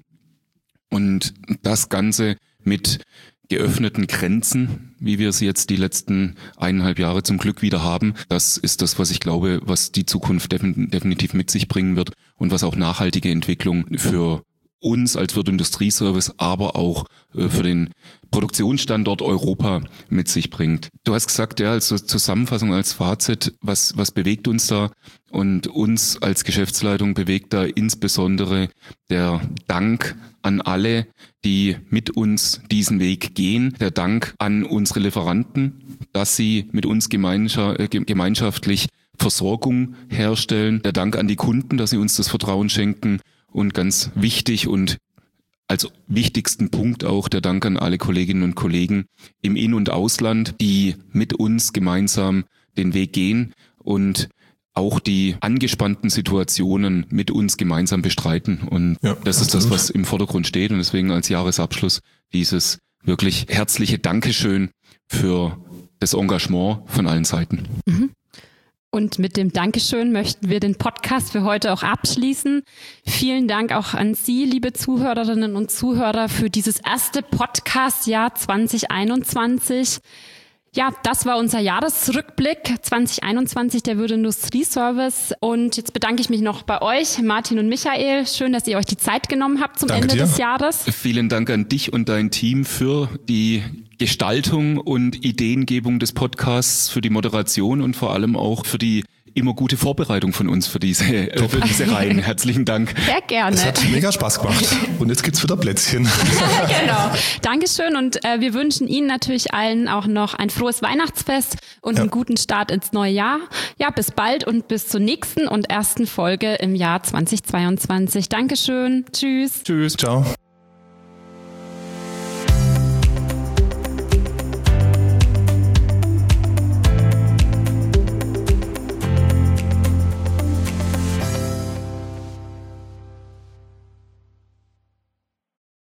Und das Ganze mit geöffneten Grenzen, wie wir sie jetzt die letzten 1,5 Jahre zum Glück wieder haben. Das ist das, was ich glaube, was die Zukunft definitiv mit sich bringen wird und was auch nachhaltige Entwicklung für uns als Wirt Industrieservice, aber auch für den Produktionsstandort Europa mit sich bringt. Du hast gesagt, ja, als Zusammenfassung, als Fazit, was bewegt uns da? Und uns als Geschäftsleitung bewegt da insbesondere der Dank an alle, die mit uns diesen Weg gehen. Der Dank an unsere Lieferanten, dass sie mit uns gemeinschaftlich Versorgung herstellen. Der Dank an die Kunden, dass sie uns das Vertrauen schenken. Und ganz wichtig und als wichtigsten Punkt auch der Dank an alle Kolleginnen und Kollegen im In- und Ausland, die mit uns gemeinsam den Weg gehen und auch die angespannten Situationen mit uns gemeinsam bestreiten. Und ja, das ist das, was im Vordergrund steht. Und deswegen als Jahresabschluss dieses wirklich herzliche Dankeschön für das Engagement von allen Seiten. Mhm. Und mit dem Dankeschön möchten wir den Podcast für heute auch abschließen. Vielen Dank auch an Sie, liebe Zuhörerinnen und Zuhörer, für dieses erste Podcast-Jahr 2021. Ja, das war unser Jahresrückblick 2021 der Wirt Industrieservice. Und jetzt bedanke ich mich noch bei euch, Martin und Michael. Schön, dass ihr euch die Zeit genommen habt zum Ende des Jahres. Vielen Dank an dich und dein Team für die Gestaltung und Ideengebung des Podcasts, für die Moderation und vor allem auch für die immer gute Vorbereitung von uns für diese Reihen. Herzlichen Dank. Sehr gerne. Es hat mega Spaß gemacht. Und jetzt gibt's wieder Plätzchen. Genau. Dankeschön und wir wünschen Ihnen natürlich allen auch noch ein frohes Weihnachtsfest und einen guten Start ins neue Jahr. Ja, bis bald und bis zur nächsten und ersten Folge im Jahr 2022. Dankeschön. Tschüss. Tschüss. Ciao.